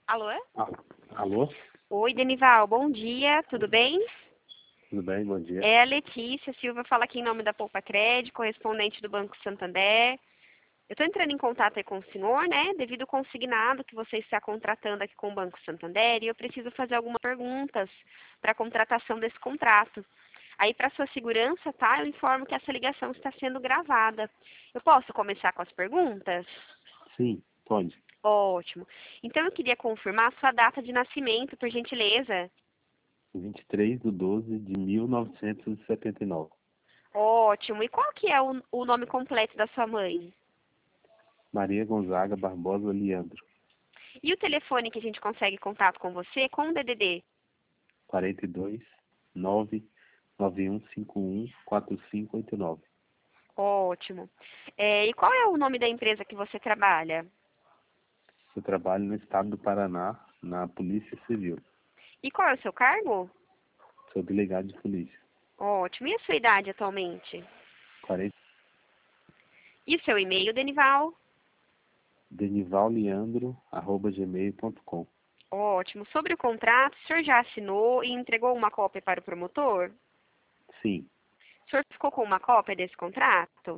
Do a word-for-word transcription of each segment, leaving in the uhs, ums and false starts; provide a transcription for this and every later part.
Alô? Ah, alô? Oi, Denival, bom dia, tudo bem? Tudo bem? Bom dia. É a Letícia Silva, fala aqui em nome da Poupa Crédito, correspondente do Banco Santander. Eu estou entrando em contato aí com o senhor, né, devido ao consignado que você está contratando aqui com o Banco Santander, e eu preciso fazer algumas perguntas para a contratação desse contrato. Aí, para sua segurança, tá, eu informo que essa ligação está sendo gravada. Eu posso começar com as perguntas? Sim, pode. Ótimo. Então, eu queria confirmar a sua data de nascimento, por gentileza. vinte e três de doze de mil novecentos e setenta e nove. Ótimo. E qual que é o, o nome completo da sua mãe? Maria Gonzaga Barbosa Leandro. E o telefone que a gente consegue contato com você com o D D D? quarenta e dois, nove nove um cinco um quatro cinco oito nove. Ótimo. É, e qual é o nome da empresa que você trabalha? Eu trabalho no estado do Paraná, na Polícia Civil. E qual é o seu cargo? Sou delegado de polícia. Ótimo. E a sua idade atualmente? quarenta. E o seu e-mail, Denival? denivalleandro arroba gmail ponto com. Ótimo. Sobre o contrato, o senhor já assinou e entregou uma cópia para o promotor? Sim, O senhor ficou com uma cópia desse contrato?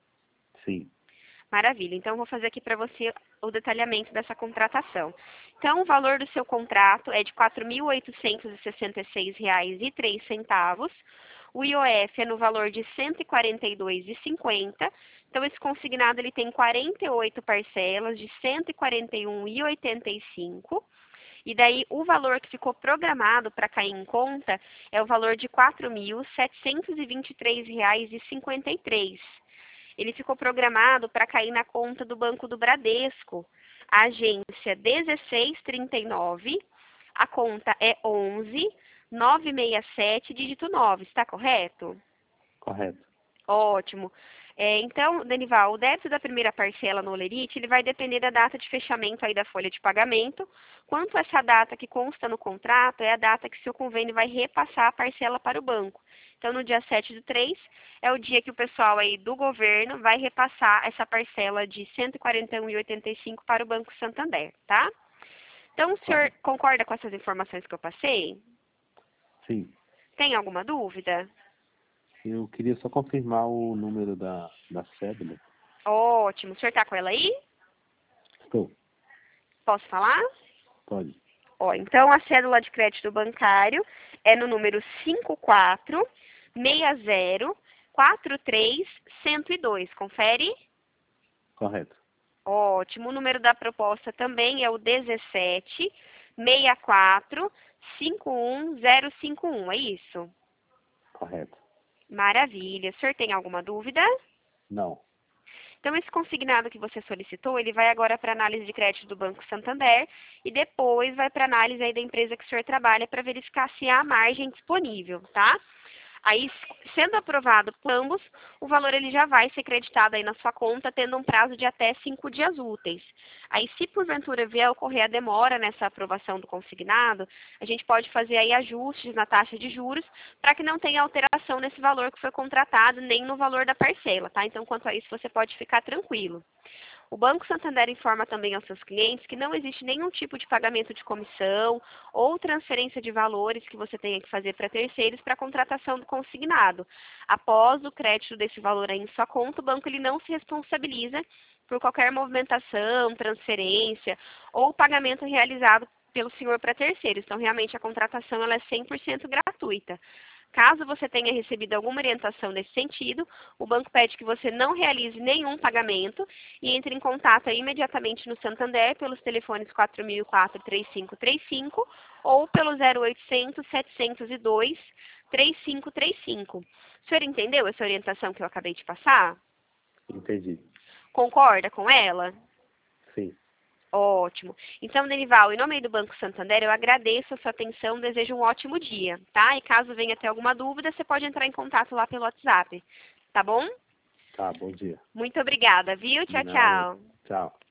sim. Maravilha. Então, eu vou fazer aqui para você o detalhamento dessa contratação. Então, o valor do seu contrato é de quatro mil oitocentos e sessenta e seis reais e três centavos. O I O F é no valor de cento e quarenta e dois reais e cinquenta centavos. Então, esse consignado ele tem quarenta e oito parcelas de cento e quarenta e um reais e oitenta e cinco centavos. E daí, o valor que ficou programado para cair em conta é o valor de quatro mil setecentos e vinte e três reais e cinquenta e três centavos. Ele ficou programado para cair na conta do Banco do Bradesco, a agência dezesseis trinta e nove, a conta é onze nove seis sete, dígito nove, está correto? Correto. Ótimo. É, então, Denival, o débito da primeira parcela no Olerite, ele vai depender da data de fechamento aí da folha de pagamento. Quanto a essa data que consta no contrato, é a data que seu convênio vai repassar a parcela para o banco. Então, no dia sete do três, é o dia que o pessoal aí do governo vai repassar essa parcela de cento e quarenta e um reais e oitenta e cinco para o Banco Santander, tá? Então, o senhor Correto. concorda com essas informações que eu passei? Sim. Tem alguma dúvida? Eu queria só confirmar o número da, da cédula. Ótimo. O senhor está com ela aí? Estou. Posso falar? Pode. Ó, então, a cédula de crédito bancário é no número cinco quatro seis zero quatro três um zero dois. Confere? Correto. Ótimo. O número da proposta também é o dezessete seis quatro cinco um zero cinco um. É isso? Correto. Maravilha. O senhor tem alguma dúvida? Não. Então, esse consignado que você solicitou, ele vai agora para análise de crédito do Banco Santander e depois vai para análise aí da empresa que o senhor trabalha para verificar se há margem disponível, tá? Aí, sendo aprovado por ambos, o valor ele já vai ser creditado aí na sua conta, tendo um prazo de até cinco dias úteis. Aí, se porventura vier a ocorrer a demora nessa aprovação do consignado, a gente pode fazer aí ajustes na taxa de juros para que não tenha alteração nesse valor que foi contratado, nem no valor da parcela, tá? Então, quanto a isso, você pode ficar tranquilo. O Banco Santander informa também aos seus clientes que não existe nenhum tipo de pagamento de comissão ou transferência de valores que você tenha que fazer para terceiros para a contratação do consignado. Após o crédito desse valor aí em sua conta, o banco ele não se responsabiliza por qualquer movimentação, transferência ou pagamento realizado pelo senhor para terceiros. Então, realmente, a contratação ela é cem por cento gratuita. Caso você tenha recebido alguma orientação nesse sentido, o banco pede que você não realize nenhum pagamento e entre em contato aí imediatamente no Santander pelos telefones quatro mil e quatro, três cinco três cinco ou pelo zero oitocentos, setecentos e dois, três cinco três cinco. O senhor entendeu essa orientação que eu acabei de passar? Entendi. Concorda com ela? Sim. Ótimo. Então, Denival, em nome aí do Banco Santander, eu agradeço a sua atenção, desejo um ótimo dia, tá? E caso venha ter alguma dúvida, você pode entrar em contato lá pelo WhatsApp, tá bom? Tá, bom dia. Muito obrigada, viu? De Tchau, nada. tchau. Tchau.